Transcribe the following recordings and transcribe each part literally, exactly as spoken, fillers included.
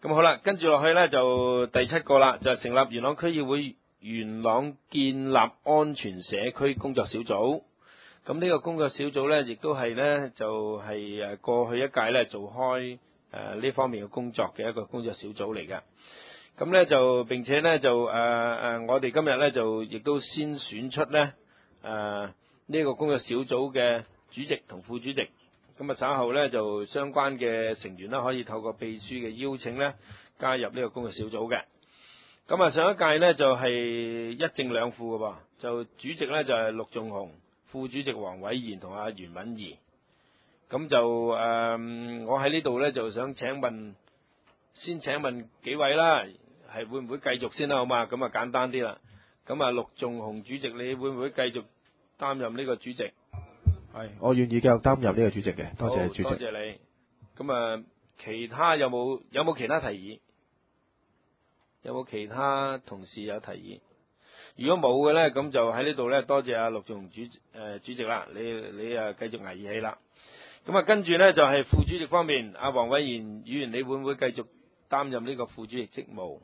咁好啦，跟住落去咧就第七個啦，就係成立元朗區議會元朗建立安全社區工作小組。咁呢個工作小組咧，亦都係咧就係誒過去一屆咧做開誒呢方面嘅工作嘅一個工作小組嚟嘅。咁咧就並且咧就誒誒我哋今日咧就亦都先選出咧誒呢個工作小組嘅主席同副主席。咁啊稍後咧就相關嘅成員啦，可以透過秘書嘅邀請咧加入呢個工作小組嘅。咁啊上一屆咧就係一正兩副嘅噃，就主席咧就係陸頌雄，副主席黃偉賢同阿袁敏儀。咁就誒、呃、我喺呢度咧就想請問，先請問幾位啦，係會唔會繼續先啦？好嘛，咁啊簡單啲啦。咁啊陸頌雄主席，你會唔會繼續擔任呢個主席？ 係，我願意繼續擔任呢個主席嘅，多謝主席。 多謝你。咁啊，其他有冇有冇其他提議？有冇其他同事有提議？如果冇嘅咧，咁就喺呢度咧，多謝阿陸頌雄主誒、呃、主席啦。你你啊繼續捱義氣啦。咁啊，跟住咧就係、是、副主席方面，阿黃偉賢議員，你會唔會繼續擔任呢個副主席職務？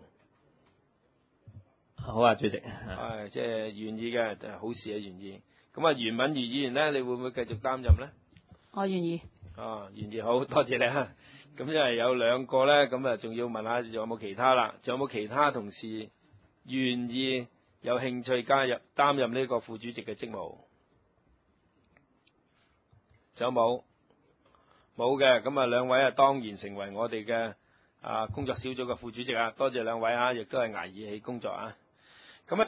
好啊，主席。 係即係願意嘅，就係好事啊，願意。咁啊，袁敏儀議員咧，你會唔會繼續擔任咧？ 我願意。 啊，願意，好多謝你啊！咁因為有兩個咧，咁啊，仲要問下仲有冇其他啦？仲有冇其他同事願意有興趣加入擔任呢個副主席嘅職務？仲有冇？冇嘅，咁啊兩位啊當然成為我哋嘅啊工作小組嘅副主席啊！多謝兩位啊，亦都係捱義氣工作啊！